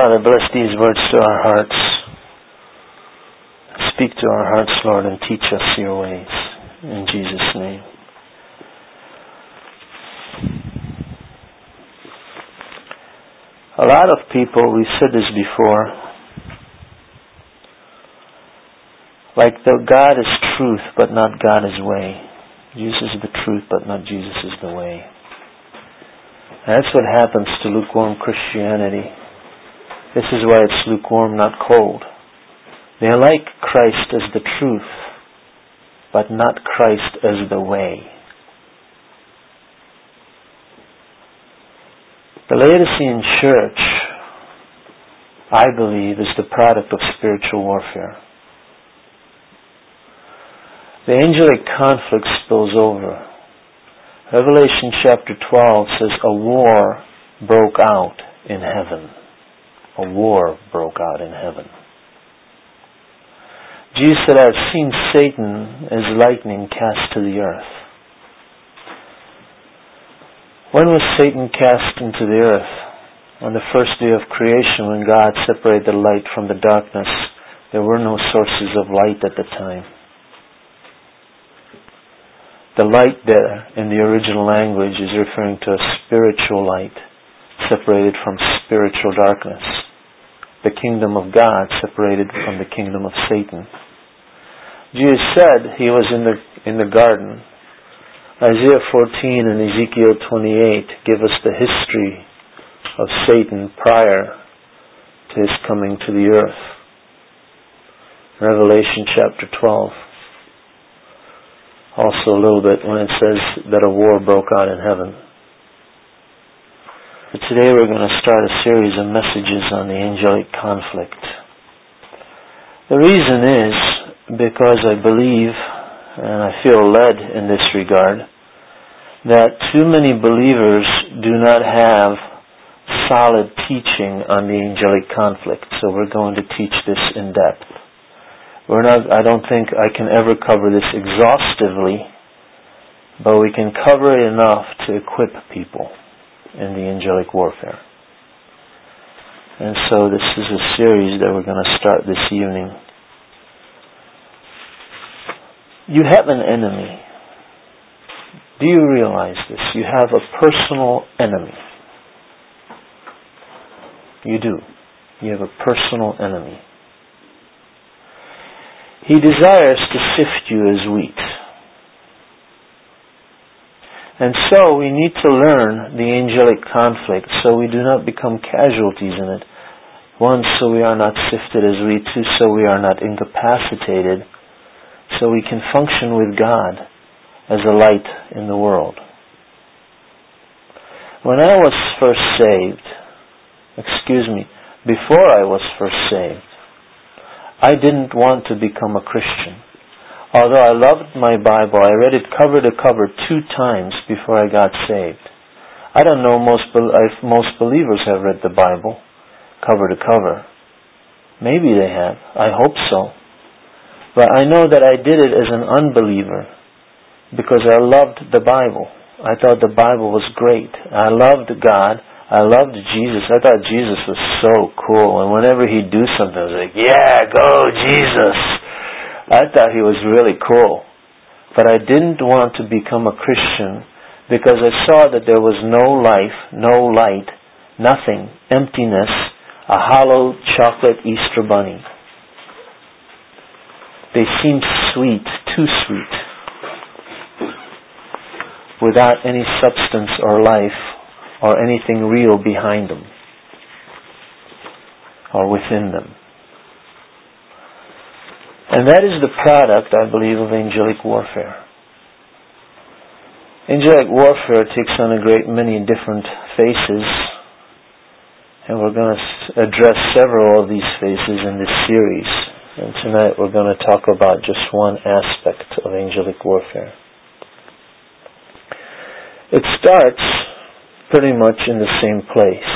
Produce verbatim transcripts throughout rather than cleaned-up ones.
Father, bless these words to our hearts. Speak to our hearts, Lord, and teach us your ways. In Jesus' name. A lot of people, we've said this before, like the God is truth, but not God is way. Jesus is the truth, but not Jesus is the way. And that's what happens to lukewarm Christianity. This is why it's lukewarm, not cold. They like Christ as the truth, but not Christ as the way. The Laodicean church, I believe, is the product of spiritual warfare. The angelic conflict spills over. Revelation chapter twelve says a war broke out in heaven. A war broke out in heaven. Jesus said, I have seen Satan as lightning cast to the earth. When was Satan cast into the earth? On the first day of creation, when God separated the light from the darkness. There were no sources of light at the time. The light there in the original language is referring to a spiritual light separated from spiritual darkness. The kingdom of God separated from the kingdom of Satan. Jesus said he was in the in the garden. Isaiah fourteen and Ezekiel twenty-eight give us the history of Satan prior to his coming to the earth. Revelation chapter twelve. Also a little bit when it says that a war broke out in heaven. But today we're going to start a series of messages on the angelic conflict. The reason is because I believe, and I feel led in this regard, that too many believers do not have solid teaching on the angelic conflict. So we're going to teach this in depth. We're not, I don't think I can ever cover this exhaustively, but we can cover it enough to equip people in the angelic warfare. And so this is a series that we're going to start this evening. You have an enemy. Do you realize this? You have a personal enemy. You do. You have a personal enemy. He desires to sift you as wheat. And so we need to learn the angelic conflict so we do not become casualties in it. One, so we are not sifted as wheat. Two, so we are not incapacitated. So we can function with God as a light in the world. When I was first saved, excuse me, before I was first saved, I didn't want to become a Christian. Although I loved my Bible, I read it cover to cover two times before I got saved. I don't know most if most believers have read the Bible cover to cover. Maybe they have. I hope so. But I know that I did it as an unbeliever because I loved the Bible. I thought the Bible was great. I loved God. I loved Jesus. I thought Jesus was so cool. And whenever he'd do something, I was like, yeah, go Jesus. I thought he was really cool. But I didn't want to become a Christian because I saw that there was no life, no light, nothing, emptiness, a hollow chocolate Easter bunny. They seemed sweet, too sweet, without any substance or life or anything real behind them or within them. And that is the product, I believe, of angelic warfare. Angelic warfare takes on a great many different faces, and we're going to address several of these faces in this series. And tonight we're going to talk about just one aspect of angelic warfare. It starts pretty much in the same place.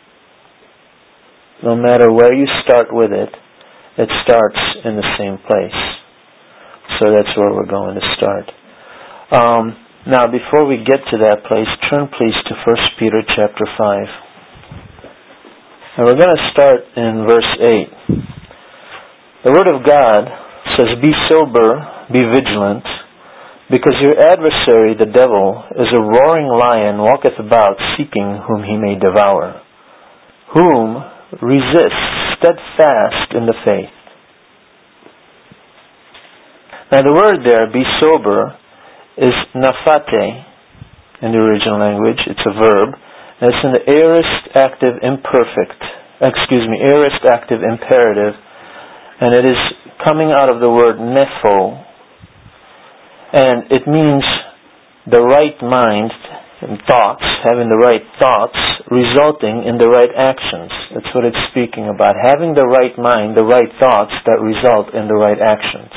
No matter where you start with it, it starts in the same place. So that's where we're going to start. Um, now, before we get to that place, turn please to First Peter chapter five. And we're going to start in verse eight. The Word of God says, "Be sober, be vigilant, because your adversary, the devil, is a roaring lion, walketh about, seeking whom he may devour. Whom resist steadfast in the faith." Now the word there, "be sober," is naphate in the original language. It's a verb. And it's in the aorist active imperfect, excuse me, aorist active imperative, and it is coming out of the word nepho, and it means the right mind and thoughts, having the right thoughts, resulting in the right actions. That's what it's speaking about. Having the right mind, the right thoughts that result in the right actions.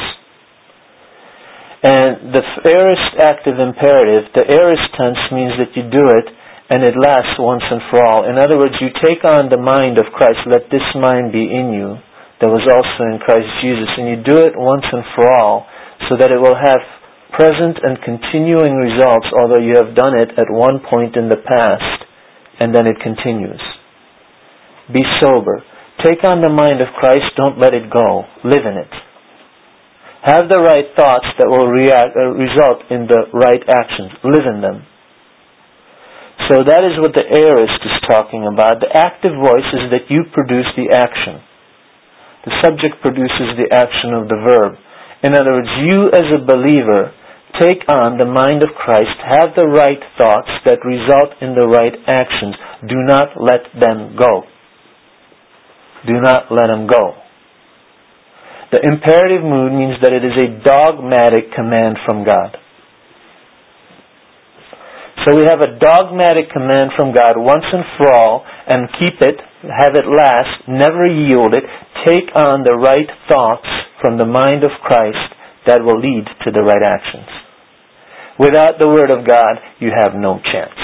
And the aorist active imperative, the aorist tense means that you do it and it lasts once and for all. In other words, you take on the mind of Christ. Let this mind be in you that was also in Christ Jesus. And you do it once and for all so that it will have present and continuing results, although you have done it at one point in the past, and then it continues. Be sober. Take on the mind of Christ. Don't let it go. Live in it. Have the right thoughts that will react, uh, result in the right actions. Live in them. So that is what the aorist is talking about. The active voice is that you produce the action. The subject produces the action of the verb. In other words, you as a believer take on the mind of Christ, have the right thoughts that result in the right actions. Do not let them go. Do not let them go. The imperative mood means that it is a dogmatic command from God. So we have a dogmatic command from God once and for all, and keep it, have it last, never yield it. Take on the right thoughts from the mind of Christ that will lead to the right actions. Without the Word of God, you have no chance.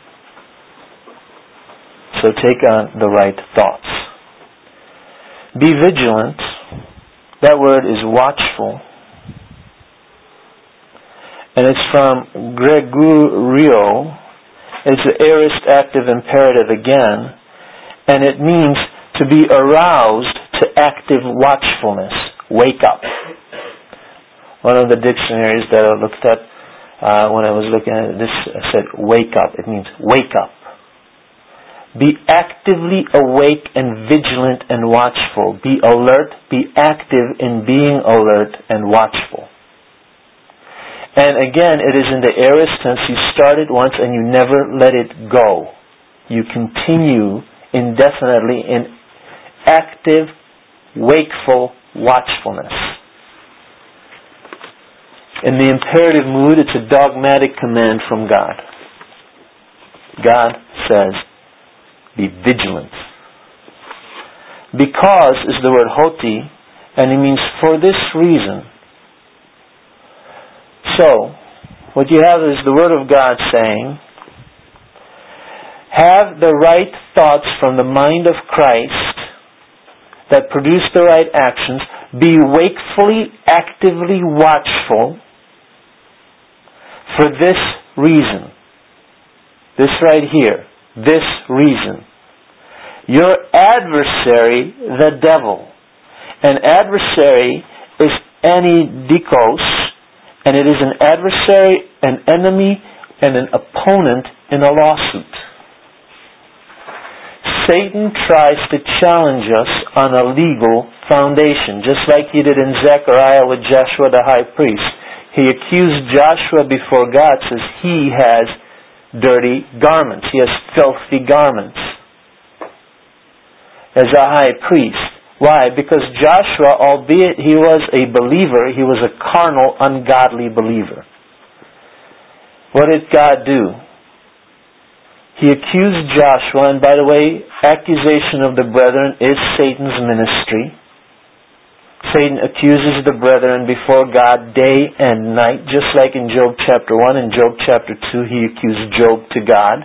So take on the right thoughts. Be vigilant. That word is watchful. And it's from Gregorio. It's the aorist active imperative again. And it means to be aroused to active watchfulness. Wake up. One of the dictionaries that I looked at uh, when I was looking at this said, wake up. It means wake up. Be actively awake and vigilant and watchful. Be alert. Be active in being alert and watchful. And again, it is in the aorist tense. You start it once and you never let it go. You continue indefinitely in active, wakeful watchfulness. In the imperative mood, it's a dogmatic command from God. God says, be vigilant. Because is the word hoti, and it means for this reason. So, what you have is the Word of God saying, have the right thoughts from the mind of Christ that produce the right actions. Be wakefully, actively watchful for this reason. This right here. This reason. Your adversary, the devil. An adversary is anidikos, and it is an adversary, an enemy, and an opponent in a lawsuit. Satan tries to challenge us on a legal foundation, just like he did in Zechariah with Joshua the high priest. He accused Joshua before God, says he has dirty garments. He has filthy garments as a high priest. Why? Because Joshua, albeit he was a believer, he was a carnal, ungodly believer. What did God do? He accused Joshua, and by the way, accusation of the brethren is Satan's ministry. Satan accuses the brethren before God day and night, just like in Job chapter one and Job chapter two, he accused Job to God.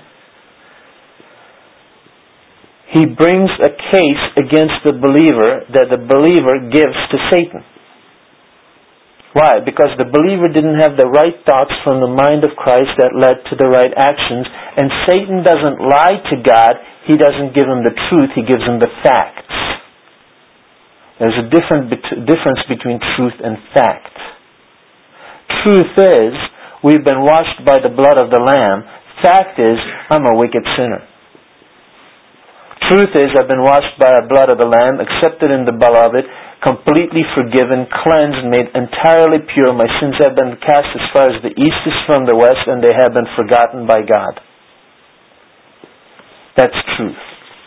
He brings a case against the believer that the believer gives to Satan. Why? Because the believer didn't have the right thoughts from the mind of Christ that led to the right actions. And Satan doesn't lie to God. He doesn't give him the truth. He gives him the facts. There's a different bet- difference between truth and fact. Truth is, we've been washed by the blood of the Lamb. Fact is, I'm a wicked sinner. Truth is, I've been washed by the blood of the Lamb, accepted in the Beloved, completely forgiven, cleansed, made entirely pure. My sins have been cast as far as the east is from the west, and they have been forgotten by God. That's truth.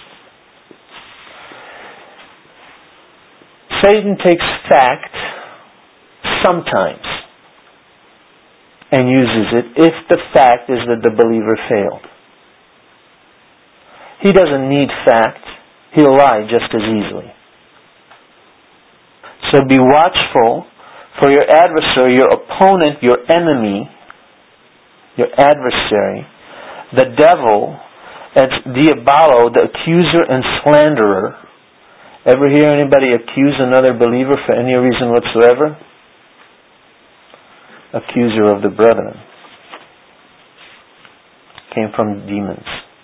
Satan takes fact sometimes and uses it if the fact is that the believer failed. He doesn't need fact. He'll lie just as easily. So be watchful for your adversary, your opponent, your enemy, your adversary, the devil, as diabolo, the accuser and slanderer. Ever hear anybody accuse another believer for any reason whatsoever? Accuser of the brethren. Came from demons.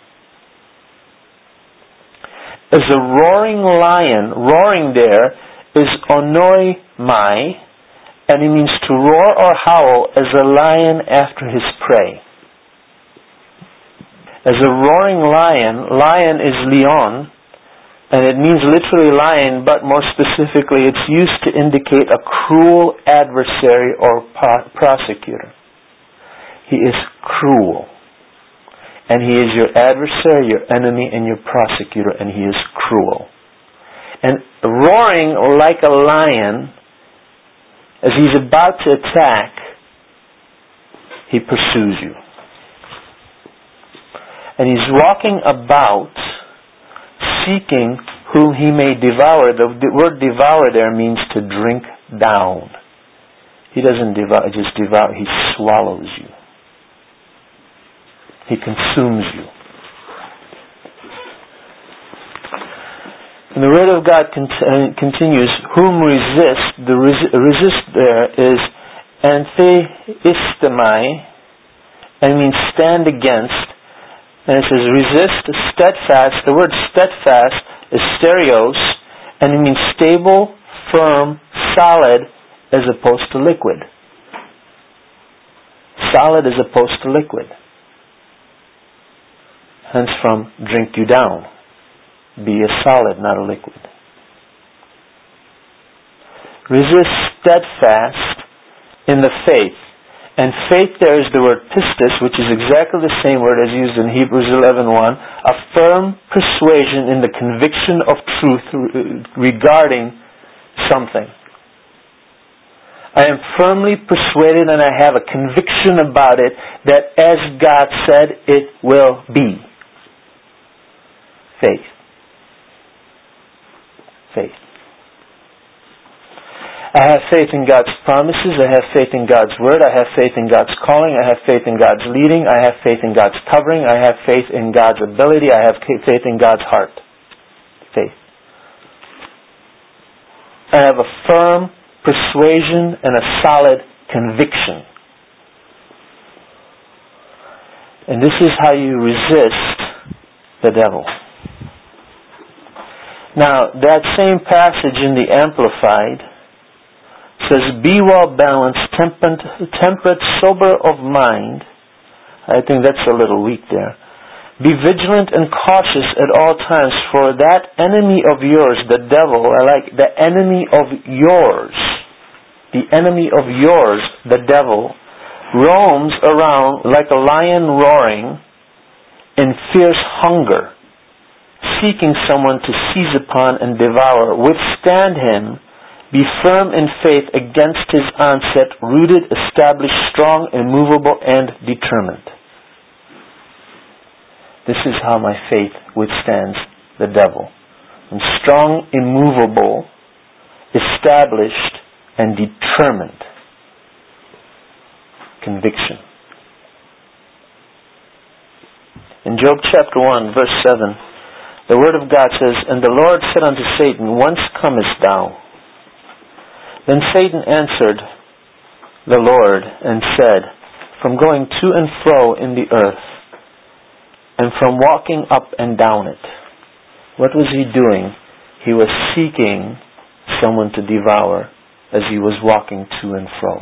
As a roaring lion, roaring there is onoimai, and it means to roar or howl as a lion after his prey. As a roaring lion, lion is leon, and it means literally lion, but more specifically it's used to indicate a cruel adversary or pro- prosecutor. He is cruel. And he is your adversary, your enemy, and your prosecutor, and he is cruel. And roaring like a lion, as he's about to attack, he pursues you. And he's walking about, seeking whom he may devour. The word devour there means to drink down. He doesn't devour, just devour, he swallows you. He consumes you. And the Word of God cont- continues, whom resist, the res- resist there is antheistemai, and means stand against. And it says resist, steadfast. The word steadfast is stereos, and it means stable, firm, solid, as opposed to liquid. Solid as opposed to liquid. Hence from drink you down. Be a solid, not a liquid. Resist steadfast in the faith. And faith there is the word pistis, which is exactly the same word as used in Hebrews eleven one, a firm persuasion in the conviction of truth regarding something. I am firmly persuaded and I have a conviction about it that as God said, it will be. Faith. Faith. I have faith in God's promises. I have faith in God's Word. I have faith in God's calling. I have faith in God's leading. I have faith in God's covering. I have faith in God's ability. I have faith in God's heart. Faith. I have a firm persuasion and a solid conviction. And this is how you resist the devil. Now, that same passage in the Amplified says, be well balanced, temperate, temperate, sober of mind. I think that's a little weak there. Be vigilant and cautious at all times, for that enemy of yours, the devil, I like the enemy of yours, the enemy of yours, the devil, roams around like a lion roaring in fierce hunger, seeking someone to seize upon and devour. Withstand him. Be firm in faith against his onset, rooted, established, strong, immovable, and determined. This is how my faith withstands the devil. I'm strong, immovable, established, and determined. Conviction. In Job chapter one, verse seven, the Word of God says, and the Lord said unto Satan, whence comest thou? Then Satan answered, the Lord and said, from going to and fro in the earth, and from walking up and down it. What was he doing? He was seeking someone to devour as he was walking to and fro.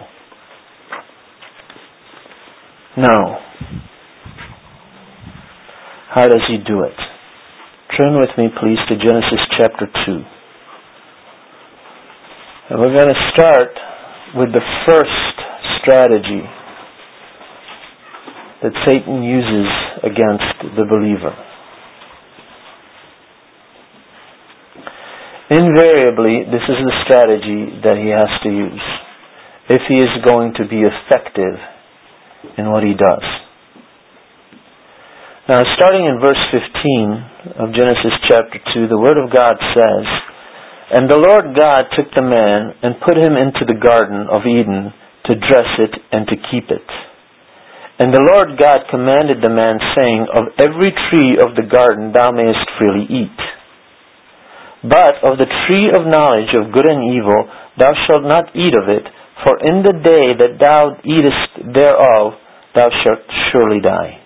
Now, how does he do it? Turn with me, please, to Genesis chapter two. And we're going to start with the first strategy that Satan uses against the believer. Invariably, this is the strategy that he has to use if he is going to be effective in what he does. Now, starting in verse fifteen of Genesis chapter two, the Word of God says, and the Lord God took the man and put him into the garden of Eden to dress it and to keep it. And the Lord God commanded the man, saying, of every tree of the garden thou mayest freely eat. But of the tree of knowledge of good and evil thou shalt not eat of it, for in the day that thou eatest thereof thou shalt surely die.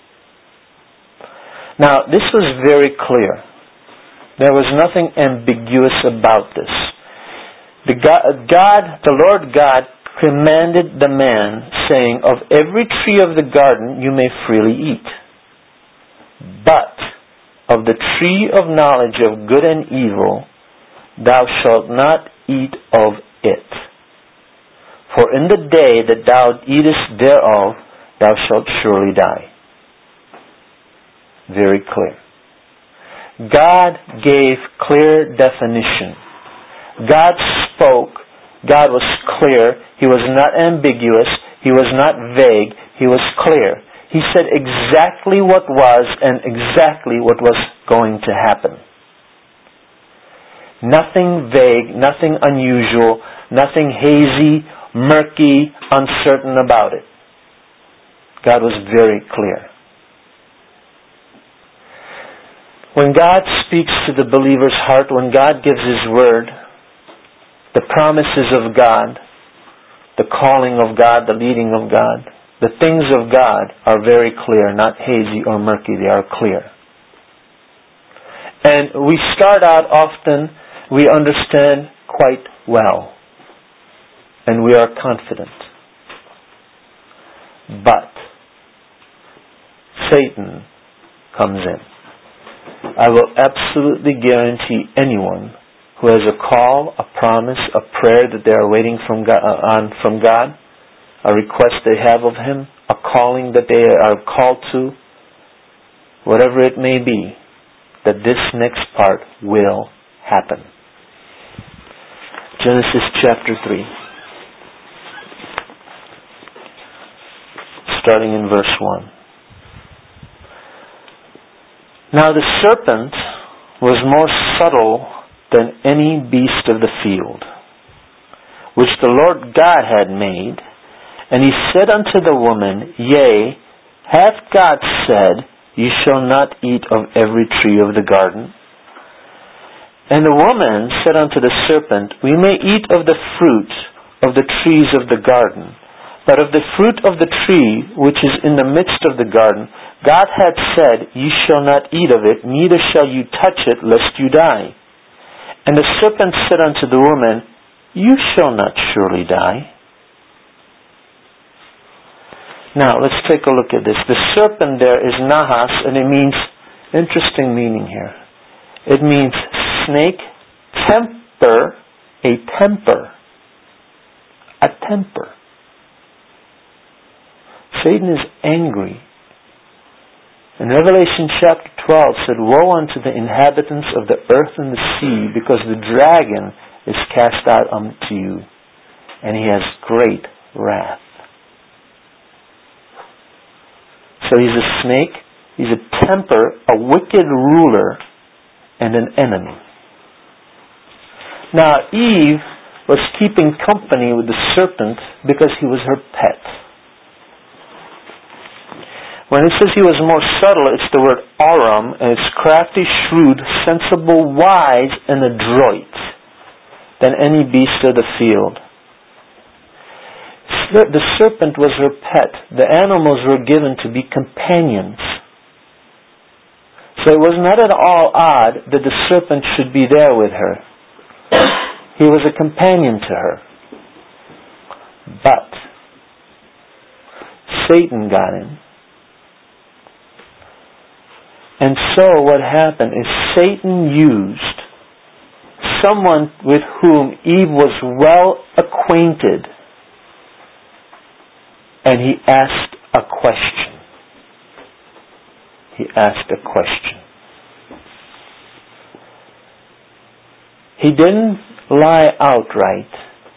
Now, this was very clear. There was nothing ambiguous about this. The God, God, the Lord God commanded the man, saying, of every tree of the garden you may freely eat. But of the tree of knowledge of good and evil thou shalt not eat of it. For in the day that thou eatest thereof thou shalt surely die. Very clear. God gave clear definition. God spoke. God was clear. He was not ambiguous. He was not vague. He was clear. He said exactly what was and exactly what was going to happen. Nothing vague, nothing unusual, nothing hazy, murky, uncertain about it. God was very clear. When God speaks to the believer's heart, when God gives His word, the promises of God, the calling of God, the leading of God, the things of God are very clear, not hazy or murky, they are clear. And we start out often, we understand quite well, and we are confident. But Satan comes in. I will absolutely guarantee anyone who has a call, a promise, a prayer that they are waiting from God, uh, on from God, a request they have of Him, a calling that they are called to, whatever it may be, that this next part will happen. Genesis chapter three, starting in verse one. Now the serpent was more subtle than any beast of the field, which the Lord God had made. And he said unto the woman, Yea, hath God said, Ye shall not eat of every tree of the garden? And the woman said unto the serpent, We may eat of the fruit of the trees of the garden, but of the fruit of the tree which is in the midst of the garden, God hath said, Ye shall not eat of it, neither shall you touch it, lest you die. And the serpent said unto the woman, You shall not surely die. Now, let's take a look at this. The serpent there is nahas, and it means, interesting meaning here. It means snake, temper, a temper. A temper. Satan is angry. In Revelation chapter twelve said, Woe unto the inhabitants of the earth and the sea, because the dragon is cast out unto you, and he has great wrath. So he's a snake, he's a temper, a wicked ruler, and an enemy. Now Eve was keeping company with the serpent because he was her pet. When it says he was more subtle, it's the word aram, and it's crafty, shrewd, sensible, wise, and adroit than any beast of the field. the serpent was her pet. The animals were given to be companions. So it was not at all odd that the serpent should be there with her. He was a companion to her. But Satan got in. And so what happened is Satan used someone with whom Eve was well acquainted, and he asked a question. He asked a question. He didn't lie outright.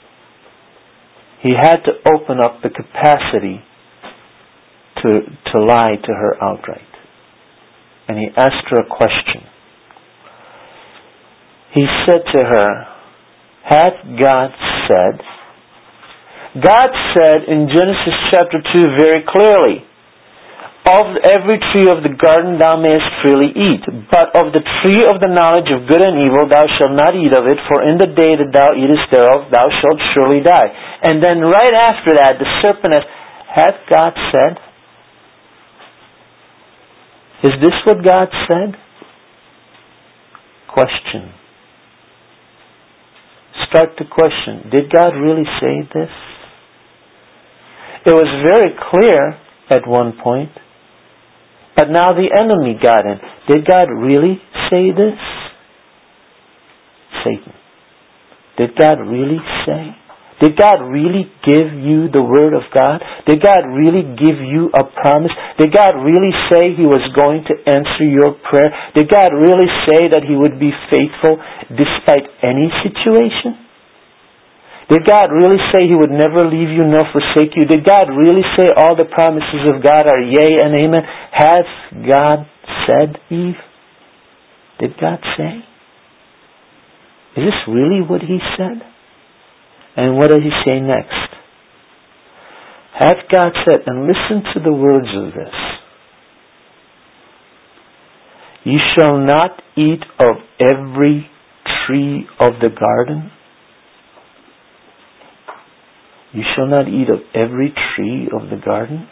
He had to open up the capacity to, to lie to her outright. And he asked her a question. He said to her, "Hath God said?" God said in Genesis chapter two very clearly, "Of every tree of the garden thou mayest freely eat, but of the tree of the knowledge of good and evil thou shalt not eat of it, for in the day that thou eatest thereof thou shalt surely die." And then right after that the serpent asked, "Hath God said?" Is this what God said? Question. Start to question. Did God really say this? It was very clear at one point. But now the enemy got in. Did God really say this? Satan. Did God really say? Did God really give you the Word of God? Did God really give you a promise? Did God really say He was going to answer your prayer? Did God really say that He would be faithful despite any situation? Did God really say He would never leave you nor forsake you? Did God really say all the promises of God are yea and amen? Has God said, Eve? Did God say? Is this really what He said? And what does He say next? Hath God said, and listen to the words of this, "Ye shall not eat of every tree of the garden." You shall not eat of every tree of the garden?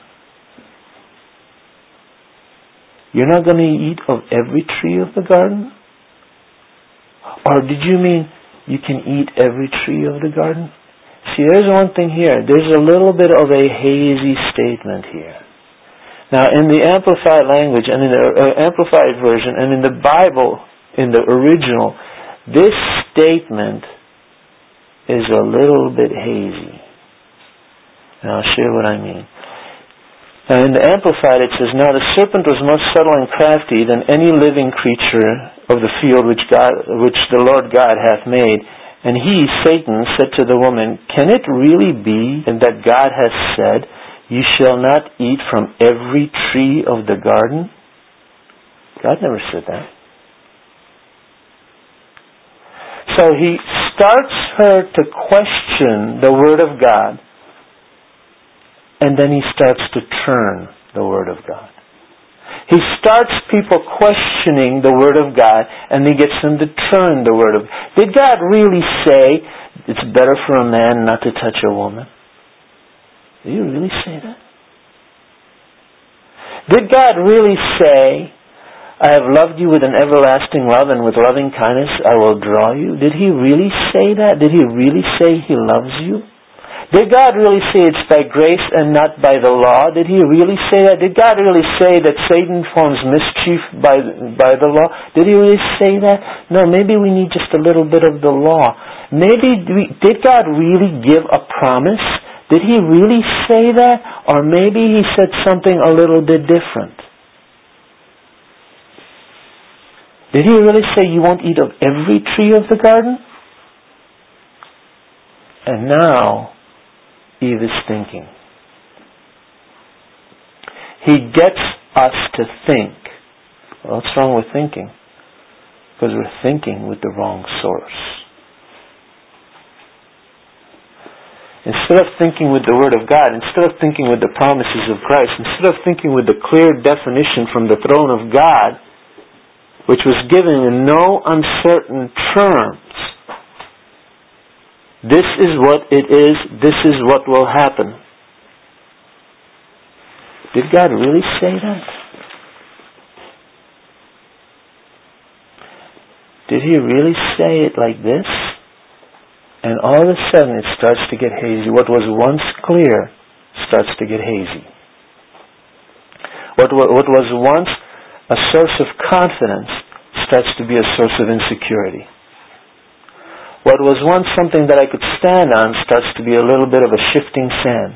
You're not going to eat of every tree of the garden? Or did you mean you can eat every tree of the garden? See, there's one thing here. There's a little bit of a hazy statement here. Now, in the Amplified language, and in the uh, Amplified version, and in the Bible, in the original, this statement is a little bit hazy. And I'll show you what I mean. Now, in the Amplified, it says, "Now the serpent was more subtle and crafty than any living creature of the field which God, which the Lord God hath made. And he, Satan, said to the woman, Can it really be that God has said, Ye shall not eat from every tree of the garden?" God never said that. So he starts her to question the Word of God, and then he starts to turn the Word of God. He starts people questioning the Word of God, and he gets them to turn the Word of God. Did God really say it's better for a man not to touch a woman? Did He really say that? Did God really say, "I have loved you with an everlasting love, and with loving kindness I will draw you"? Did He really say that? Did He really say He loves you? Did God really say it's by grace and not by the law? Did He really say that? Did God really say that Satan forms mischief by, by the law? Did He really say that? No, maybe we need just a little bit of the law. Maybe, we, did God really give a promise? Did He really say that? Or maybe He said something a little bit different. Did He really say you won't eat of every tree of the garden? And now Eve is thinking. He gets us to think. Well, what's wrong with thinking? Because we're thinking with the wrong source. Instead of thinking with the Word of God, instead of thinking with the promises of Christ, instead of thinking with the clear definition from the throne of God, which was given in no uncertain terms, this is what it is, this is what will happen. Did God really say that? Did He really say it like this? And all of a sudden it starts to get hazy. What was once clear starts to get hazy. What, what, what was once a source of confidence starts to be a source of insecurity. What was once something that I could stand on starts to be a little bit of a shifting sand.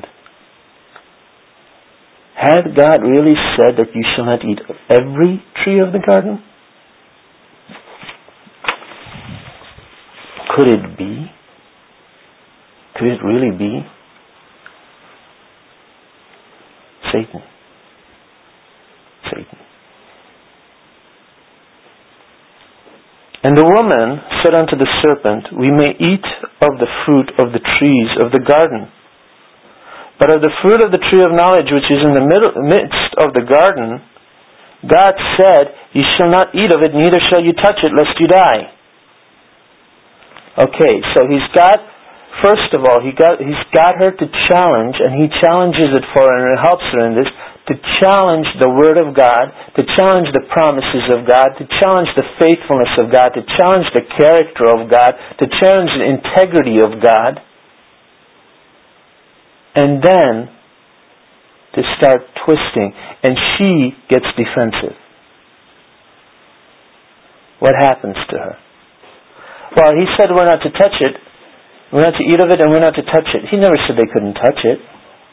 Had God really said that you shall not eat of every tree of the garden? Could it be? Could it really be? Satan. Satan. And the woman said unto the serpent, We may eat of the fruit of the trees of the garden. But of the fruit of the tree of knowledge which is in the middle, midst of the garden, God said, Ye shall not eat of it, neither shall you touch it, lest you die. Okay, so he's got, first of all, he got, he's got her to challenge, and he challenges it for her, and it helps her in this, to challenge the Word of God, to challenge the promises of God, to challenge the faithfulness of God, to challenge the character of God, to challenge the integrity of God, and then to start twisting. And she gets defensive. What happens to her? Well, he said we're not to touch it, we're not to eat of it, and we're not to touch it. He never said they couldn't touch it.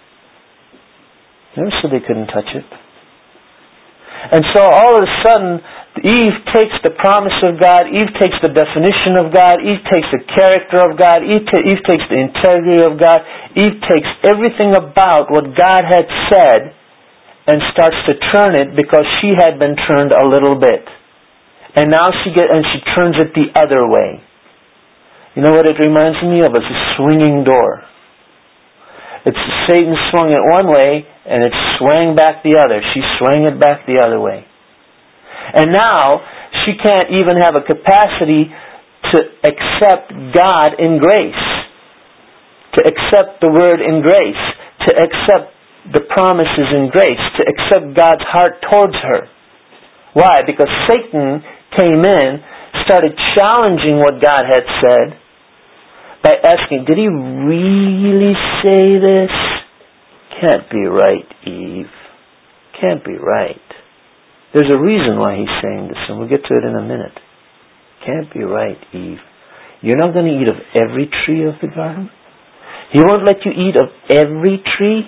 Never said they couldn't touch it. And so all of a sudden, Eve takes the promise of God, Eve takes the definition of God, Eve takes the character of God, Eve, ta- Eve takes the integrity of God, Eve takes everything about what God had said and starts to turn it because she had been turned a little bit. And now she get and she turns it the other way. You know what it reminds me of? It's a swinging door. It's Satan swung it one way, and it swang back the other. She swang it back the other way. And now, she can't even have a capacity to accept God in grace. To accept the Word in grace. To accept the promises in grace. To accept God's heart towards her. Why? Because Satan came in, started challenging what God had said, by asking, did He really say this? Can't be right, Eve. Can't be right. There's a reason why He's saying this, and we'll get to it in a minute. Can't be right, Eve. You're not going to eat of every tree of the garden? He won't let you eat of every tree?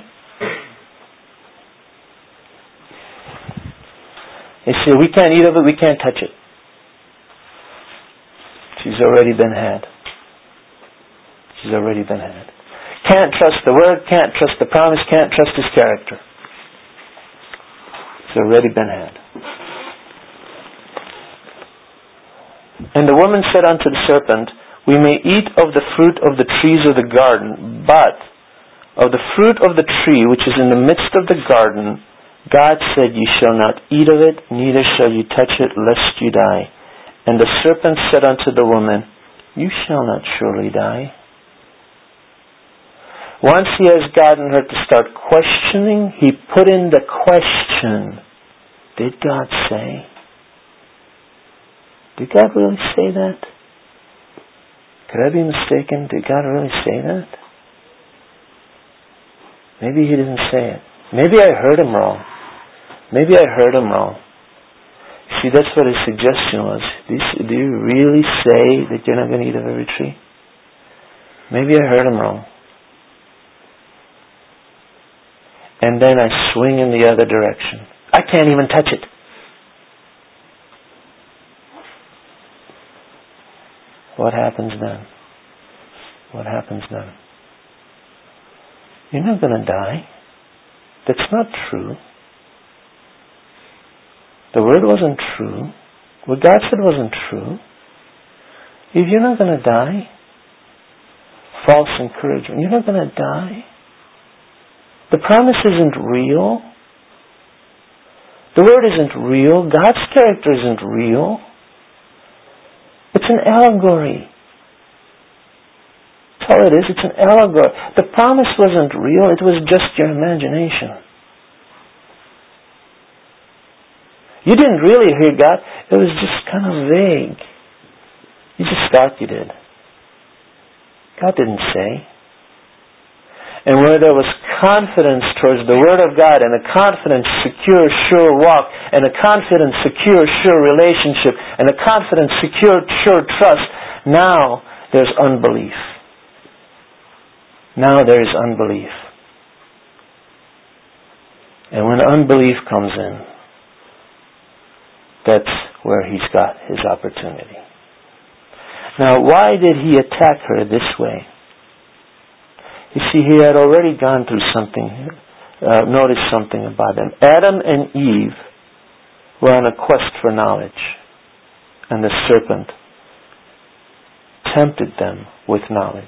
They say, we can't eat of it, we can't touch it. She's already been had. She's already been had. Can't trust the Word, can't trust the promise, can't trust His character. It's already been had. And the woman said unto the serpent, We may eat of the fruit of the trees of the garden, but of the fruit of the tree which is in the midst of the garden, God said, Ye shall not eat of it, neither shall you touch it, lest you die. And the serpent said unto the woman, You shall not surely die. Once he has gotten her to start questioning, he put in the question, did God say? Did God really say that? Could I be mistaken? Did God really say that? Maybe He didn't say it. Maybe I heard Him wrong. Maybe I heard Him wrong. See, that's what his suggestion was. Do you, do you really say that you're not going to eat of every tree? Maybe I heard Him wrong. And then I swing in the other direction. I can't even touch it. What happens then? What happens then? You're not going to die. That's not true. The Word wasn't true. What God said wasn't true. If you're not going to die, false encouragement, you're not going to die. The promise isn't real. The Word isn't real. God's character isn't real. It's an allegory. That's all it is. It's an allegory. The promise wasn't real. It was just your imagination. You didn't really hear God. It was just kind of vague. You just thought you did. God didn't say. And where there was confidence towards the Word of God, and a confident, secure, sure walk, and a confident, secure, sure relationship, and a confident, secure, sure trust, now there's unbelief. Now there is unbelief. And when unbelief comes in, that's where he's got his opportunity. Now, why did he attack her this way? You see, he had already gone through something, uh, noticed something about them. Adam and Eve were on a quest for knowledge, and the serpent tempted them with knowledge.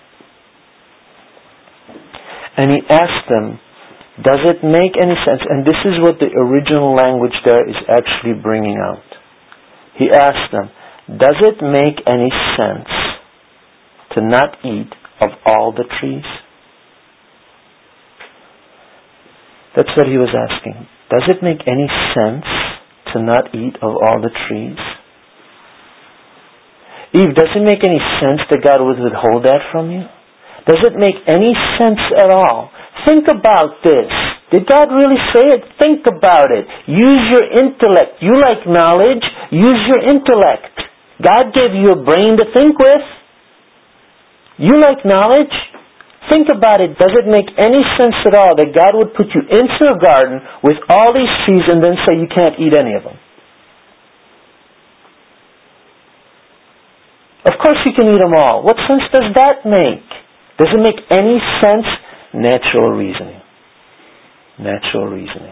And he asked them, does it make any sense? And this is what the original language there is actually bringing out. He asked them, does it make any sense to not eat of all the trees? That's what he was asking. Does it make any sense to not eat of all the trees? Eve, does it make any sense that God would withhold that from you? Does it make any sense at all? Think about this. Did God really say it? Think about it. Use your intellect. You like knowledge. Use your intellect. God gave you a brain to think with. You like knowledge? Think about it. Does it make any sense at all that God would put you into a garden with all these trees and then say you can't eat any of them? Of course you can eat them all. What sense does that make? Does it make any sense? Natural reasoning. Natural reasoning.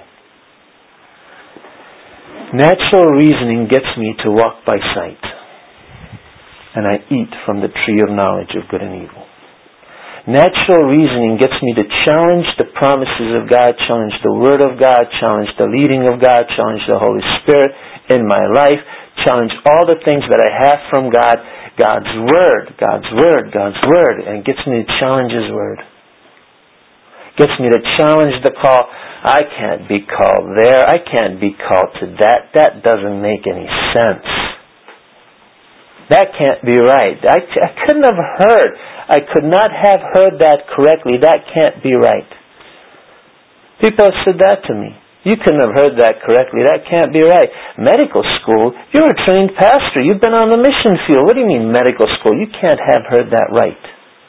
Natural reasoning gets me to walk by sight. And I eat from the tree of knowledge of good and evil. Natural reasoning gets me to challenge the promises of God, challenge the Word of God, challenge the leading of God, challenge the Holy Spirit in my life, challenge all the things that I have from God, God's Word, God's Word, God's Word, and it gets me to challenge His Word. Gets me to challenge the call. I can't be called there. I can't be called to that. That doesn't make any sense. That can't be right. I, I couldn't have heard. I could not have heard that correctly. That can't be right. People have said that to me. You couldn't have heard that correctly. That can't be right. Medical school, you're a trained pastor. You've been on the mission field. What do you mean medical school? You can't have heard that right.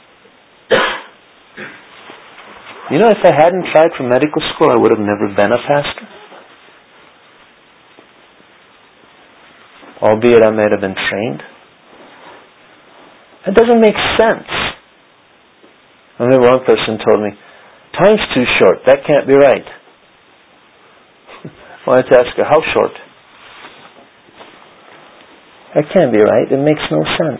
You know, if I hadn't tried for medical school, I would have never been a pastor. Albeit I might have been trained. It doesn't make sense. I remember one person told me, time's too short. That can't be right. I wanted to ask her, how short? That can't be right. It makes no sense.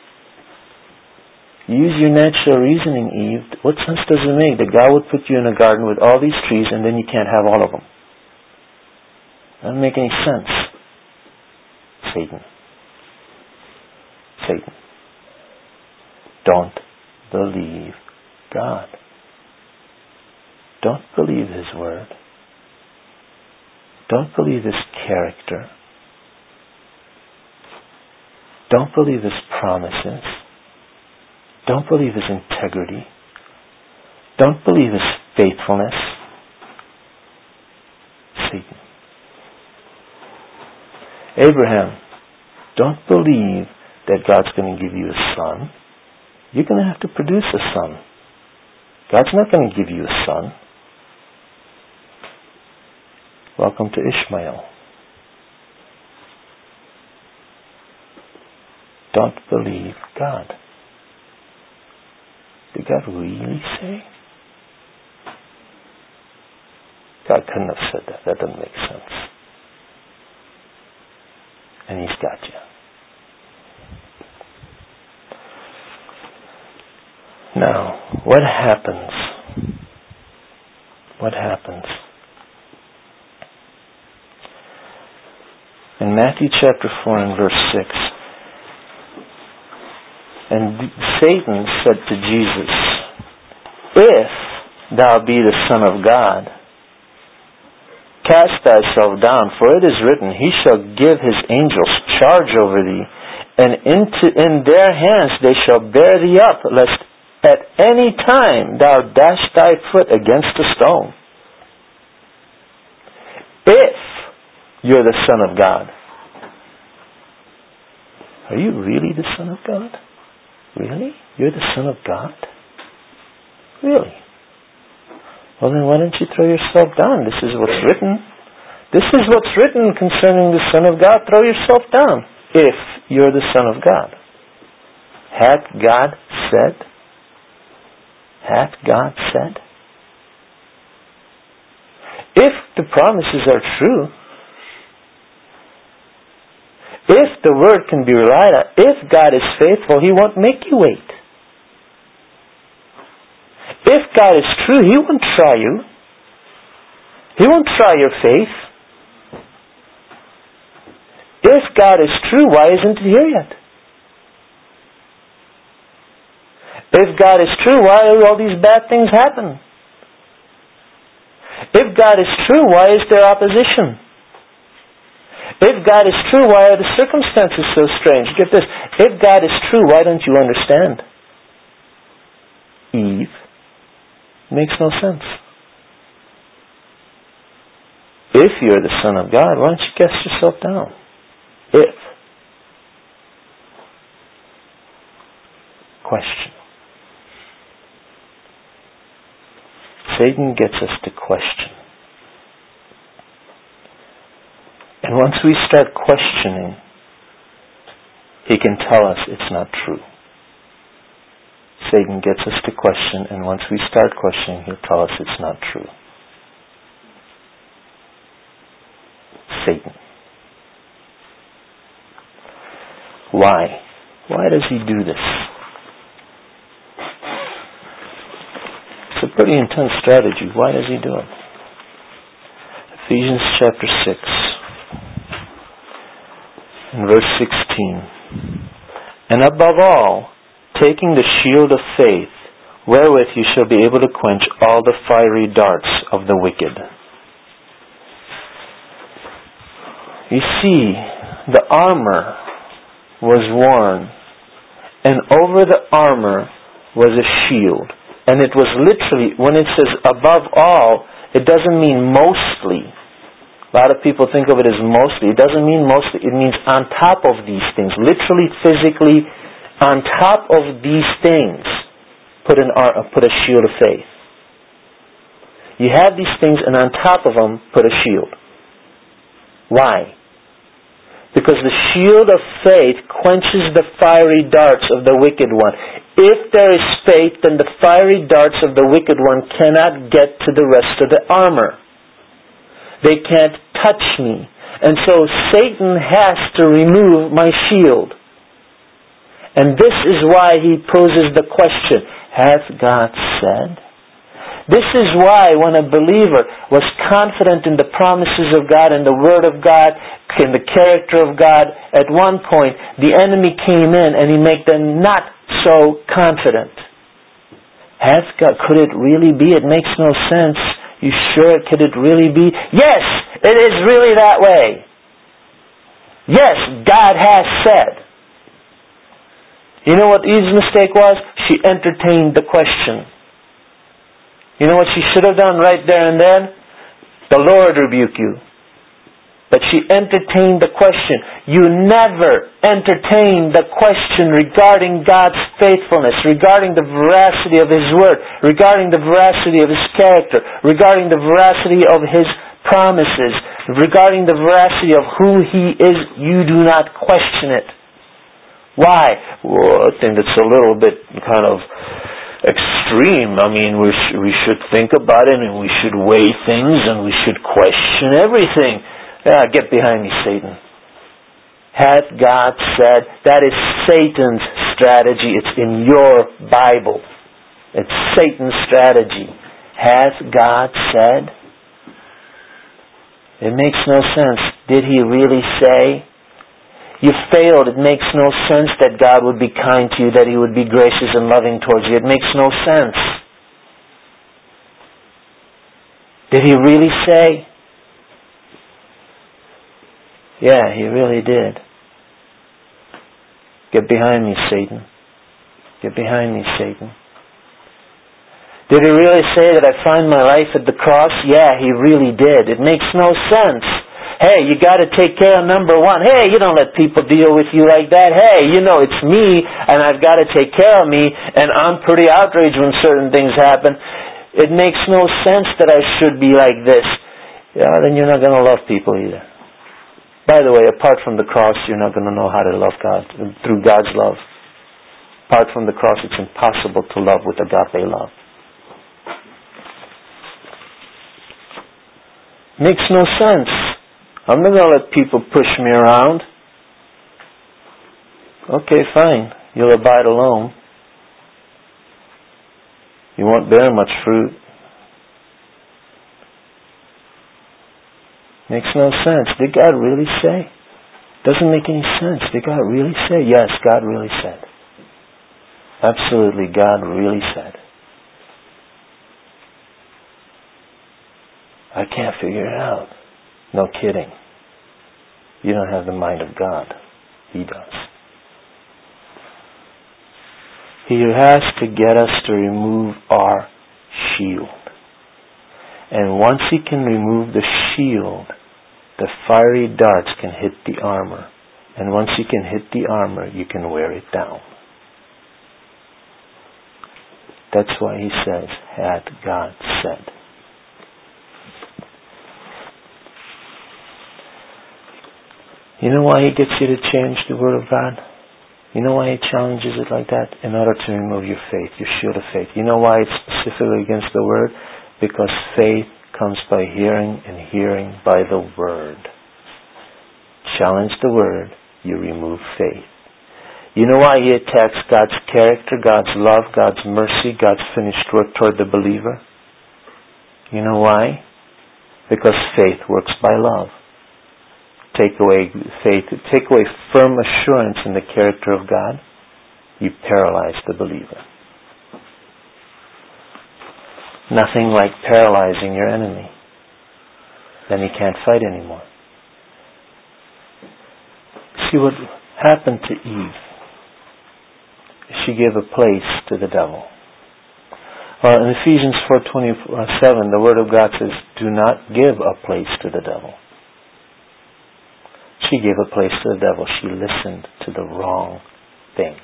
Use your natural reasoning, Eve. What sense does it make that God would put you in a garden with all these trees and then you can't have all of them? Doesn't make any sense. Satan. Satan. Don't believe God. Don't believe His Word. Don't believe His character. Don't believe His promises. Don't believe His integrity. Don't believe His faithfulness. Satan. Abraham, don't believe that God's going to give you a son. You're going to have to produce a son. God's not going to give you a son. Welcome to Ishmael. Don't believe God. Did God really say? God couldn't have said that. That doesn't make sense. And He's got you. Now, what happens? What happens? In Matthew chapter four and verse six, and Satan said to Jesus, if thou be the Son of God, cast thyself down, for it is written, He shall give His angels charge over thee, and into in their hands they shall bear thee up, lest at any time thou dash thy foot against a stone. If you're the Son of God. Are you really the Son of God? Really? You're the Son of God? Really? Well, then why don't you throw yourself down? This is what's written. This is what's written concerning the Son of God. Throw yourself down if you're the Son of God. Hath God said? Hath God said? If the promises are true, if the Word can be relied on, if God is faithful, He won't make you wait. If God is true, He won't try you. He won't try your faith. If God is true, why isn't it here yet? If God is true, why do all these bad things happen? If God is true, why is there opposition? If God is true, why are the circumstances so strange? Get this. If God is true, why don't you understand? Eve. Makes no sense. If you're the Son of God, why don't you cast yourself down? If. Question. Satan gets us to question. And once we start questioning, he can tell us it's not true. Satan gets us to question, and once we start questioning, he'll tell us it's not true. Satan. Why? Why does he do this? It's a pretty intense strategy. Why does he do it? Ephesians chapter six and verse sixteen. And above all, taking the shield of faith, wherewith you shall be able to quench all the fiery darts of the wicked. You see, the armor was worn, and over the armor was a shield. And it was literally, when it says above all, it doesn't mean mostly. A lot of people think of it as mostly. It doesn't mean mostly. It means on top of these things. Literally, physically, on top of these things, put an uh, put a shield of faith. You have these things, and on top of them, put a shield. Why? Because the shield of faith quenches the fiery darts of the wicked one. If there is faith, then the fiery darts of the wicked one cannot get to the rest of the armor. They can't touch me. And so Satan has to remove my shield. And this is why he poses the question, hath God said? This is why when a believer was confident in the promises of God and the Word of God, in the character of God, at one point the enemy came in and he made them not so confident. Hath God, could it really be? It makes no sense. You sure? Could it really be? Yes, it is really that way. Yes, God has said. You know what Eve's mistake was? She entertained the question. You know what she should have done right there and then? The Lord rebuke you. But she entertained the question. You never entertain the question regarding God's faithfulness, regarding the veracity of His Word, regarding the veracity of His character, regarding the veracity of His promises, regarding the veracity of who He is. You do not question it. Why? Well, I think it's a little bit kind of extreme. I mean, we, sh- we should think about it, and we should weigh things, and we should question everything. Yeah, get behind me, Satan. Hath God said? That is Satan's strategy. It's in your Bible. It's Satan's strategy. Hath God said? It makes no sense. Did He really say? You failed. It makes no sense that God would be kind to you, that He would be gracious and loving towards you. It makes no sense. Did He really say? Yeah, He really did. Get behind me, Satan. Get behind me, Satan. Did He really say that I find my life at the cross? Yeah, He really did. It makes no sense. Hey, you got to take care of number one. Hey, you don't let people deal with you like that. Hey, you know, it's me, and I've got to take care of me, and I'm pretty outraged when certain things happen. It makes no sense that I should be like this. Yeah, then you're not going to love people either. By the way, apart from the cross, you're not going to know how to love God through God's love. Apart from the cross, it's impossible to love with agape love. Makes no sense. I'm not going to let people push me around. Okay, fine. You'll abide alone. You won't bear much fruit. Makes no sense. Did God really say? Doesn't make any sense. Did God really say? Yes, God really said. Absolutely, God really said. I can't figure it out. No kidding. You don't have the mind of God. He does. He has to get us to remove our shield. And once He can remove the shield, the fiery darts can hit the armor. And once you can hit the armor, you can wear it down. That's why He says, had God said. You know why He gets you to change the Word of God? You know why He challenges it like that? In order to remove your faith, your shield of faith. You know why it's specifically against the Word? Because faith comes by hearing, and hearing by the Word. Challenge the Word, you remove faith. You know why He attacks God's character, God's love, God's mercy, God's finished work toward the believer? You know why? Because faith works by love. Take away faith, take away firm assurance in the character of God, you paralyze the believer. Nothing like paralyzing your enemy. Then he can't fight anymore. See what happened to Eve? She gave a place to the devil. Well, in Ephesians four twenty-seven, the Word of God says, do not give a place to the devil. She gave a place to the devil. She listened to the wrong things.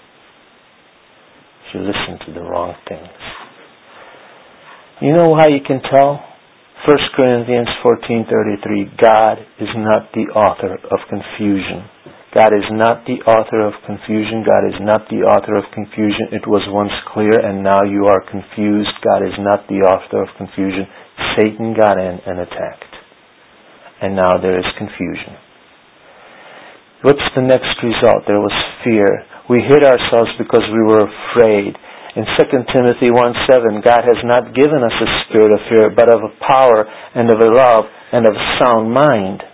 She listened to the wrong things. You know how you can tell? First Corinthians fourteen thirty-three, God is not the author of confusion. God is not the author of confusion. God is not the author of confusion. It was once clear and now you are confused. God is not the author of confusion. Satan got in and attacked. And now there is confusion. What's the next result? There was fear. We hid ourselves because we were afraid. In Second Timothy one seven, God has not given us a spirit of fear, but of a power and of a love and of a sound mind.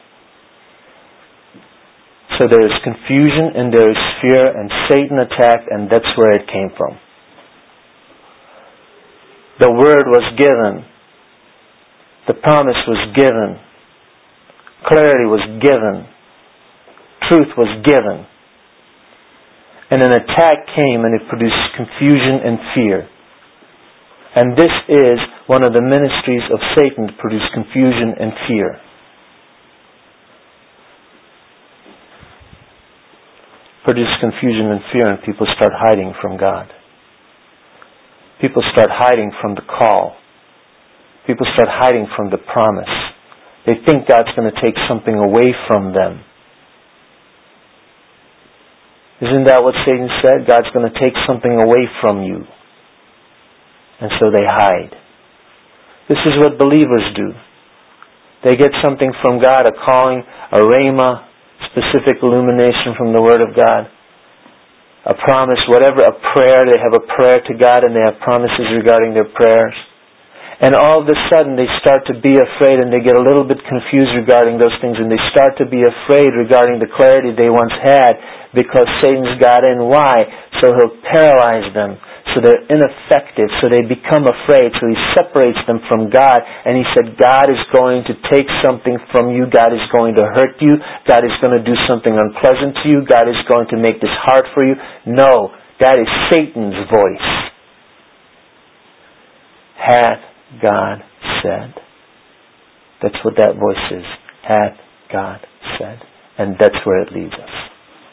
So there is confusion and there is fear, and Satan attacked, and that's where it came from. The word was given. The promise was given. Clarity was given. Truth was given. And an attack came and it produced confusion and fear. And this is one of the ministries of Satan, to produce confusion and fear. Produce confusion and fear, and people start hiding from God. People start hiding from the call. People start hiding from the promise. They think God's going to take something away from them. Isn't that what Satan said? God's going to take something away from you. And so they hide. This is what believers do. They get something from God, a calling, a rhema, specific illumination from the Word of God, a promise, whatever, a prayer. They have a prayer to God and they have promises regarding their prayers. And all of a sudden they start to be afraid, and they get a little bit confused regarding those things, and they start to be afraid regarding the clarity they once had, because Satan's got in. Why? So he'll paralyze them. So they're ineffective. So they become afraid. So He separates them from God. And He said, God is going to take something from you. God is going to hurt you. God is going to do something unpleasant to you. God is going to make this hard for you. No, that is Satan's voice. Hath God said. That's what that voice is. Hath God said. And that's where it leads us.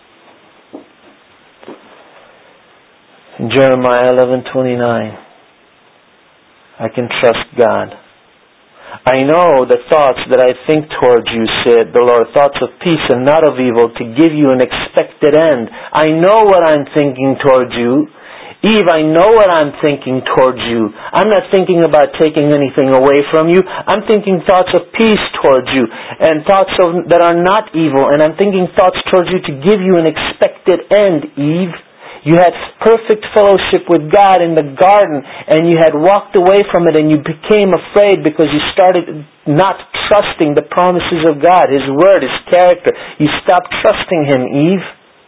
In Jeremiah eleven twenty-nine, I can trust God. I know the thoughts that I think towards you, said the Lord, thoughts of peace and not of evil, to give you an expected end. I know what I'm thinking towards you. Eve, I know what I'm thinking towards you. I'm not thinking about taking anything away from you. I'm thinking thoughts of peace towards you and thoughts of, that are not evil. And I'm thinking thoughts towards you to give you an expected end, Eve. You had perfect fellowship with God in the garden, and you had walked away from it, and you became afraid because you started not trusting the promises of God, His Word, His character. You stopped trusting Him, Eve.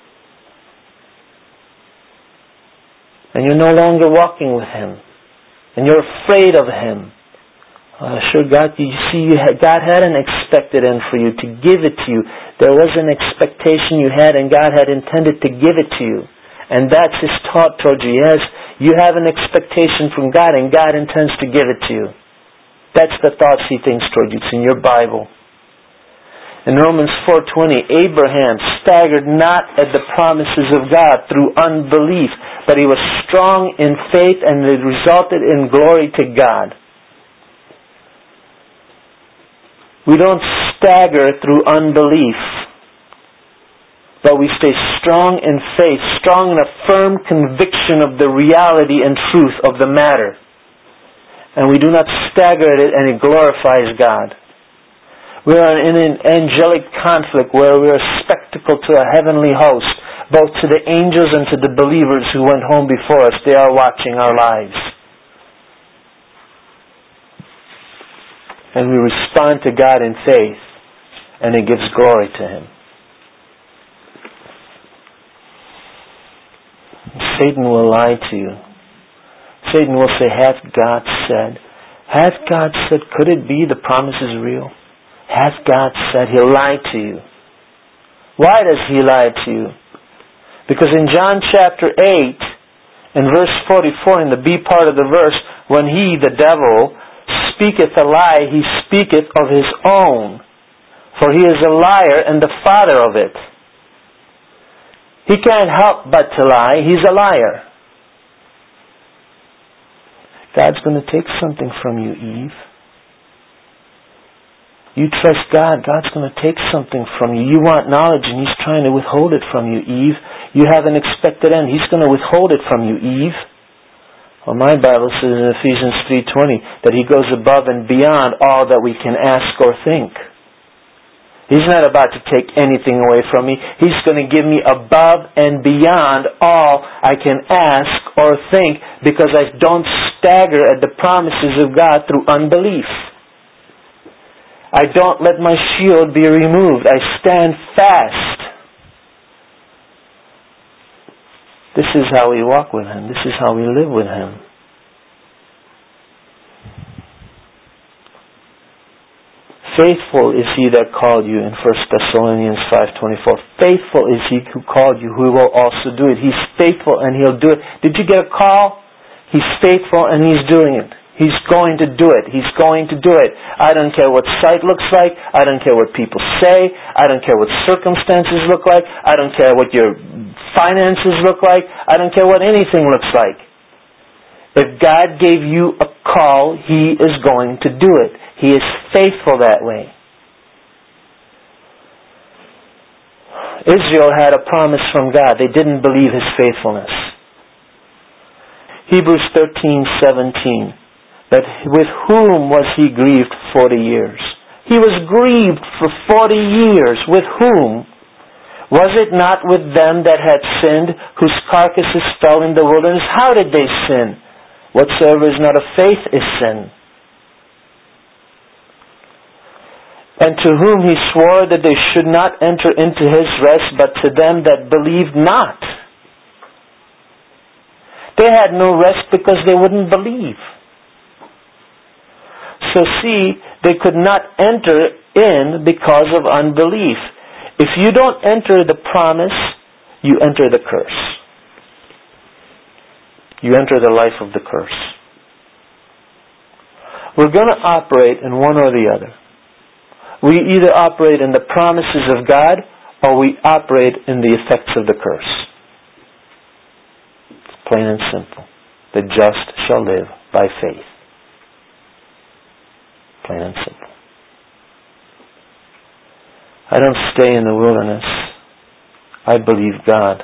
And you're no longer walking with Him. And you're afraid of Him. Uh, sure, God, you see, you had, God had an expected end for you, to give it to you. There was an expectation you had, and God had intended to give it to you. And that's His thought towards you. Yes, you have an expectation from God, and God intends to give it to you. That's the thoughts He thinks towards you. It's in your Bible. In Romans four twenty, Abraham staggered not at the promises of God through unbelief, but he was strong in faith, and it resulted in glory to God. We don't stagger through unbelief, but we stay strong in faith, strong in a firm conviction of the reality and truth of the matter. And we do not stagger at it, and it glorifies God. We are in an angelic conflict where we are a spectacle to a heavenly host, both to the angels and to the believers who went home before us. They are watching our lives. And we respond to God in faith, and it gives glory to Him. Satan will lie to you. Satan will say, hath God said? Hath God said? Could it be the promise is real? Hath God said? He'll lie to you. Why does he lie to you? Because in John chapter eight, in verse forty-four, in the B part of the verse, when he, the devil, speaketh a lie, he speaketh of his own. For he is a liar and the father of it. He can't help but to lie. He's a liar. God's going to take something from you, Eve. You trust God, God's going to take something from you. You want knowledge, and He's trying to withhold it from you, Eve. You have an expected end. He's going to withhold it from you, Eve. Well, my Bible says in Ephesians three twenty that He goes above and beyond all that we can ask or think. He's not about to take anything away from me. He's going to give me above and beyond all I can ask or think, because I don't stagger at the promises of God through unbelief. I don't let my shield be removed. I stand fast. This is how we walk with Him. This is how we live with Him. Faithful is He that called you in First Thessalonians five twenty-four. Faithful is He who called you, who will also do it. He's faithful and He'll do it. Did you get a call? He's faithful and He's doing it. He's going to do it. He's going to do it. I don't care what sight looks like. I don't care what people say. I don't care what circumstances look like. I don't care what your finances look like. I don't care what anything looks like. If God gave you a call, He is going to do it. He is faithful that way. Israel had a promise from God. They didn't believe His faithfulness. Hebrews thirteen seventeen. That with whom was He grieved forty years? He was grieved for forty years. With whom? Was it not with them that had sinned, whose carcasses fell in the wilderness? How did they sin? Whatsoever is not of faith is sin. And to whom He swore that they should not enter into His rest, but to them that believed not. They had no rest because they wouldn't believe. So see, they could not enter in because of unbelief. If you don't enter the promise, you enter the curse. You enter the life of the curse. We're going to operate in one or the other. We either operate in the promises of God or we operate in the effects of the curse. It's plain and simple. The just shall live by faith. Plain and simple. I don't stay in the wilderness. I believe God.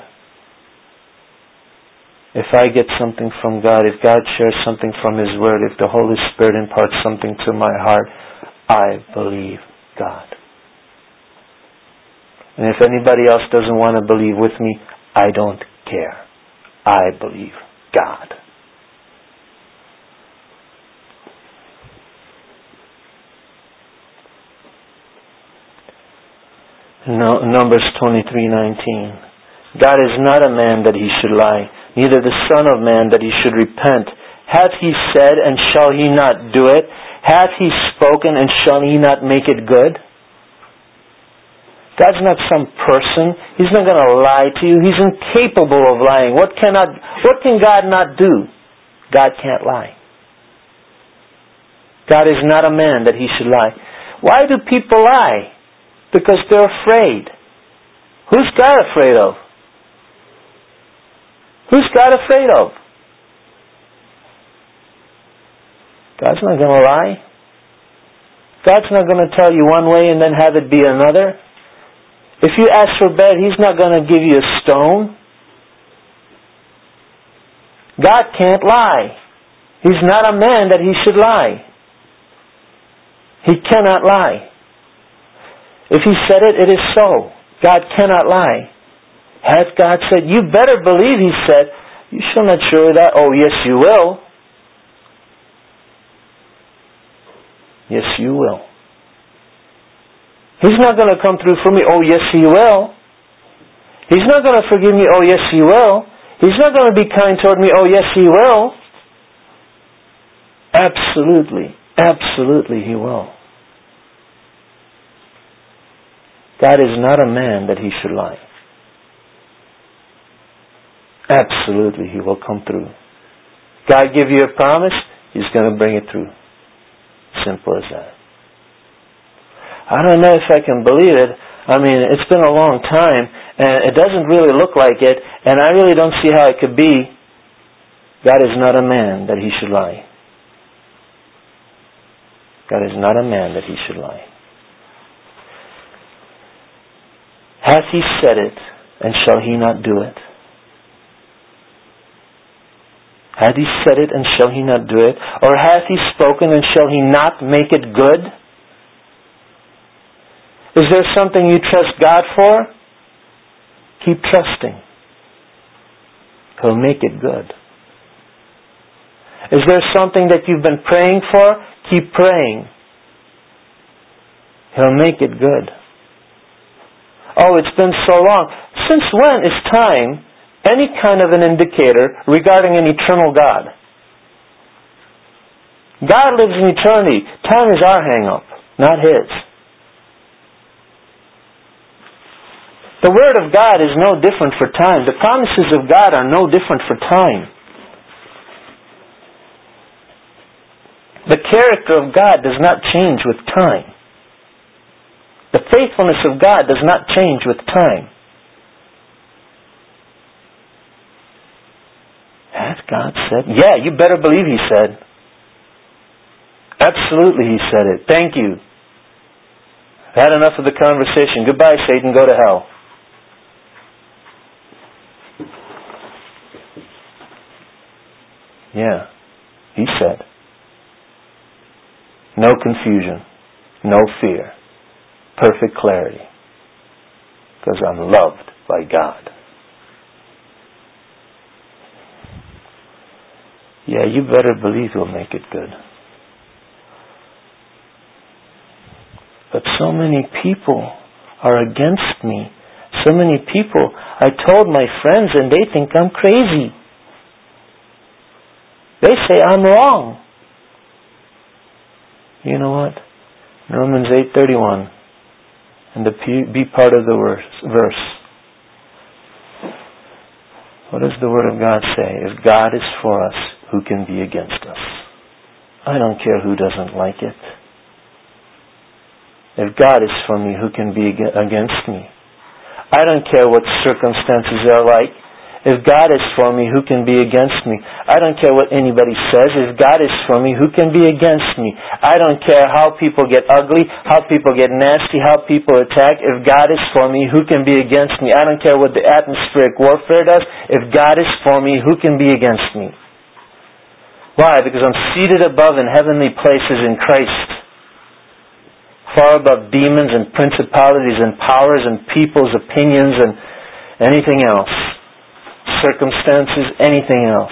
If I get something from God, if God shares something from His Word, if the Holy Spirit imparts something to my heart, I believe God. And if anybody else doesn't want to believe with me, I don't care. I believe God. No, Numbers twenty-three nineteen. God is not a man that He should lie, neither the Son of Man that He should repent. Hath He said, and shall He not do it? Hath He spoken, and shall He not make it good? God's not some person. He's not going to lie to you. He's incapable of lying. What cannot, what can God not do? God can't lie. God is not a man that He should lie. Why do people lie? Because they're afraid. Who's God afraid of? Who's God afraid of? God's not going to lie. God's not going to tell you one way and then have it be another. If you ask for bread, He's not going to give you a stone. God can't lie. He's not a man that He should lie. He cannot lie. If He said it, it is so. God cannot lie. Hath God said, you better believe He said, you shall not surely that. Oh, yes, you will. Yes, you will. He's not going to come through for me. Oh, yes, He will. He's not going to forgive me. Oh, yes, He will. He's not going to be kind toward me. Oh, yes, He will. Absolutely. Absolutely, He will. God is not a man that He should lie. Absolutely, He will come through. God give you a promise, He's going to bring it through. Simple as that. I don't know if I can believe it. I mean, it's been a long time, and it doesn't really look like it, and I really don't see how it could be. God is not a man that He should lie. God is not a man that He should lie. Hath He said it, and shall He not do it? Hath He said it, and shall He not do it? Or hath He spoken, and shall He not make it good? Is there something you trust God for? Keep trusting. He'll make it good. Is there something that you've been praying for? Keep praying. He'll make it good. Oh, it's been so long. Since when is time any kind of an indicator regarding an eternal God? God lives in eternity. Time is our hang-up, not His. The Word of God is no different for time. The promises of God are no different for time. The character of God does not change with time. The faithfulness of God does not change with time. Has God said? Yeah, you better believe He said. Absolutely He said it. Thank you. I've had enough of the conversation. Goodbye, Satan. Go to hell. Yeah, He said. No confusion. No fear. Perfect clarity. Because I'm loved by God. Yeah, you better believe He'll make it good. But so many people are against me. So many people, I told my friends and they think I'm crazy. They say I'm wrong. You know what? Romans eight thirty-one, and the B part of the verse. What does the Word of God say? If God is for us, who can be against us? I don't care who doesn't like it. If God is for me, who can be against me? I don't care what circumstances are like. If God is for me, who can be against me? I don't care what anybody says. If God is for me, who can be against me? I don't care how people get ugly, how people get nasty, how people attack. If God is for me, who can be against me? I don't care what the atmospheric warfare does. If God is for me, who can be against me? Why? Because I'm seated above in heavenly places in Christ. Far above demons and principalities and powers and people's opinions and anything else. Circumstances, anything else.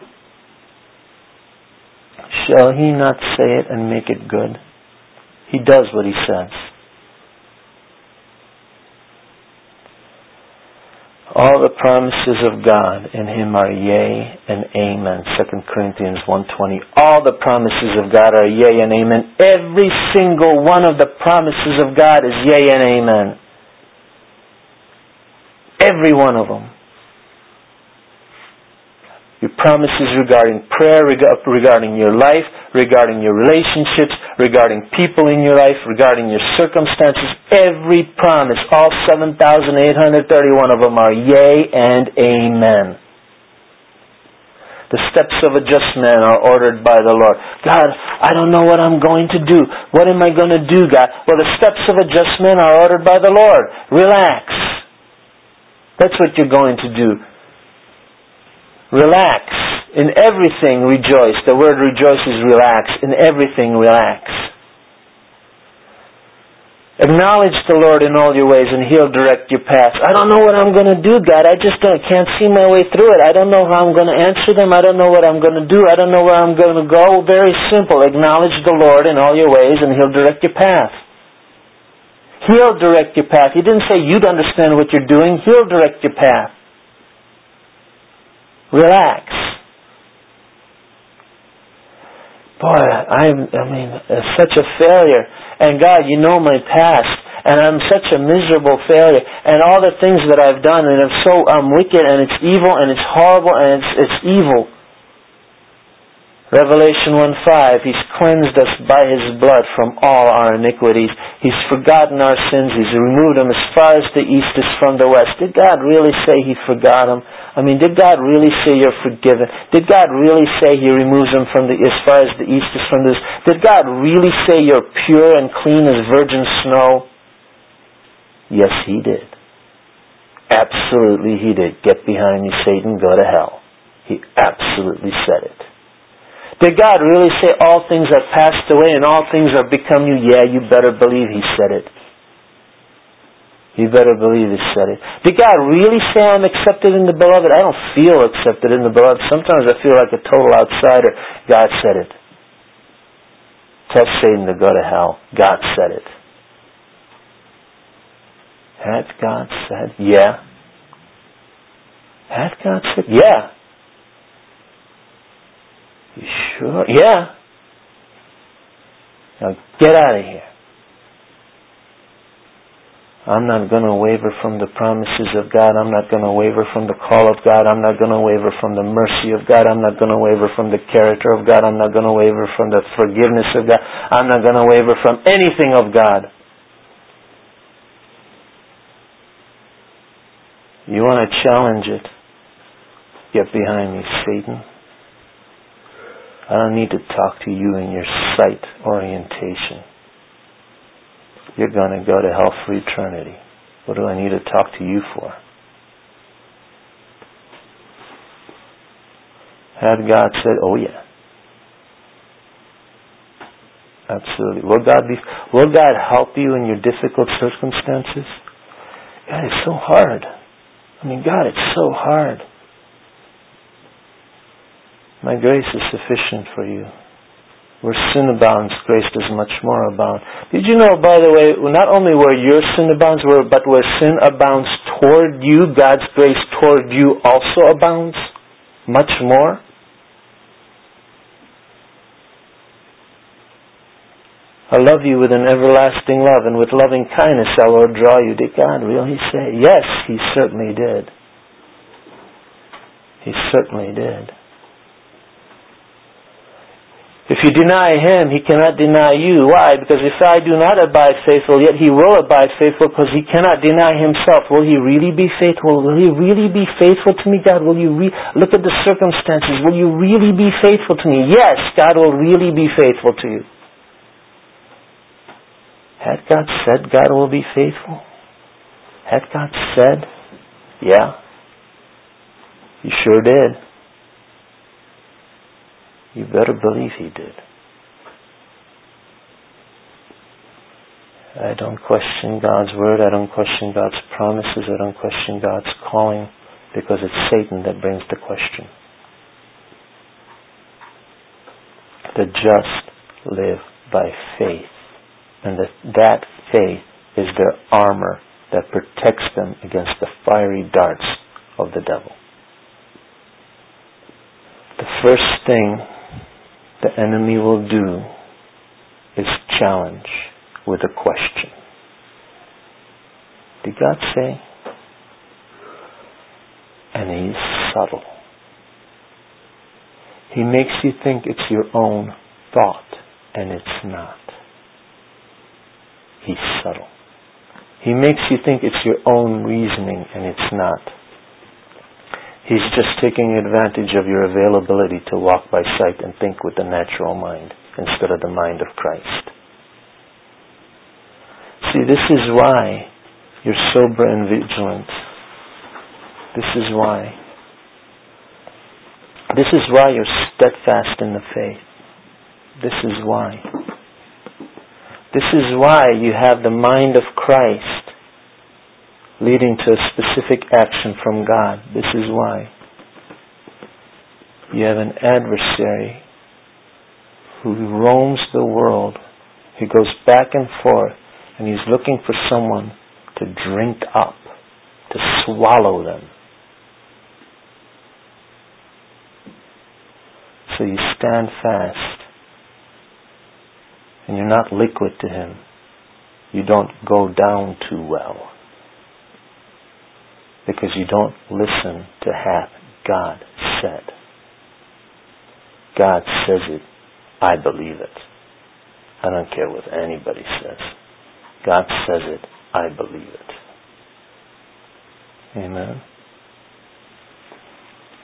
Shall He not say it and make it good? He does what He says. All the promises of God in Him are yea and amen. Second Corinthians one twenty. All the promises of God are yea and amen. Every single one of the promises of God is yea and amen. Every one of them. Your promises regarding prayer, regarding your life, regarding your relationships, regarding people in your life, regarding your circumstances, every promise, all seven thousand eight hundred thirty-one of them are yea and amen. The steps of a just man are ordered by the Lord. God, I don't know what I'm going to do. What am I going to do, God? Well, the steps of a just man are ordered by the Lord. Relax. That's what you're going to do. Relax. In everything rejoice. The word rejoice is relax. In everything relax. Acknowledge the Lord in all your ways and He'll direct your paths. I don't know what I'm going to do, God. I just don't, can't see my way through it. I don't know how I'm going to answer them. I don't know what I'm going to do. I don't know where I'm going to go. Very simple. Acknowledge the Lord in all your ways and He'll direct your path. He'll direct your path. He didn't say you'd understand what you're doing. He'll direct your path. Relax. Boy, I'm, I mean, such a failure. And God, you know my past. And I'm such a miserable failure. And all the things that I've done, and I'm so I'm wicked, and it's evil, and it's horrible, and it's, it's evil. Revelation one five, He's cleansed us by His blood from all our iniquities. He's forgotten our sins. He's removed them as far as the east is from the west. Did God really say He forgot them? I mean, did God really say you're forgiven? Did God really say He removes them from the as far as the east is from the west? Did God really say you're pure and clean as virgin snow? Yes, He did. Absolutely He did. Get behind me, Satan, go to hell. He absolutely said it. Did God really say all things are passed away and all things are become new? Yeah, you better believe He said it. You better believe He said it. Did God really say I'm accepted in the beloved? I don't feel accepted in the beloved. Sometimes I feel like a total outsider. God said it. Tell Satan to go to hell. God said it. Had God said? Yeah. Had God said? Yeah. You sure? Yeah. Now get out of here. I'm not going to waver from the promises of God. I'm not going to waver from the call of God. I'm not going to waver from the mercy of God. I'm not going to waver from the character of God. I'm not going to waver from the forgiveness of God. I'm not going to waver from anything of God. You want to challenge it? Get behind me, Satan. I don't need to talk to you in your sight orientation. You're going to go to hell for eternity. What do I need to talk to you for? Had God said, oh yeah. Absolutely. Will God be, will God help you in your difficult circumstances? God, it's so hard. I mean, God, it's so hard. My grace is sufficient for you. Where sin abounds, grace does much more abound. Did you know, by the way, not only where your sin abounds, but where sin abounds toward you, God's grace toward you also abounds much more? I love you with an everlasting love, and with loving kindness I will draw you. Did God really say? Yes, He certainly did. He certainly did. If you deny Him, He cannot deny you. Why? Because if I do not abide faithful, yet He will abide faithful, because He cannot deny Himself. Will He really be faithful? Will He really be faithful to me, God? Will you re- look at the circumstances? Will you really be faithful to me? Yes, God will really be faithful to you. Had God said God will be faithful? Had God said? Yeah. He sure did. You better believe He did. I don't question God's word. I don't question God's promises. I don't question God's calling, because it's Satan that brings the question. The just live by faith. And that, that faith is their armor that protects them against the fiery darts of the devil. The first thing the enemy will do is challenge with a question. Did God say? And He's subtle. He makes you think it's your own thought, and it's not. He's subtle. He makes you think it's your own reasoning, and it's not. He's just taking advantage of your availability to walk by sight and think with the natural mind instead of the mind of Christ. See, this is why you're sober and vigilant. This is why. This is why you're steadfast in the faith. This is why. This is why you have the mind of Christ leading to a specific action from God. This is why. You have an adversary who roams the world. He goes back and forth, and he's looking for someone to drink up, to swallow them. So you stand fast, and you're not liquid to him. You don't go down too well, because you don't listen to hath God said. God says it, I believe it. I don't care what anybody says. God says it, I believe it. Amen.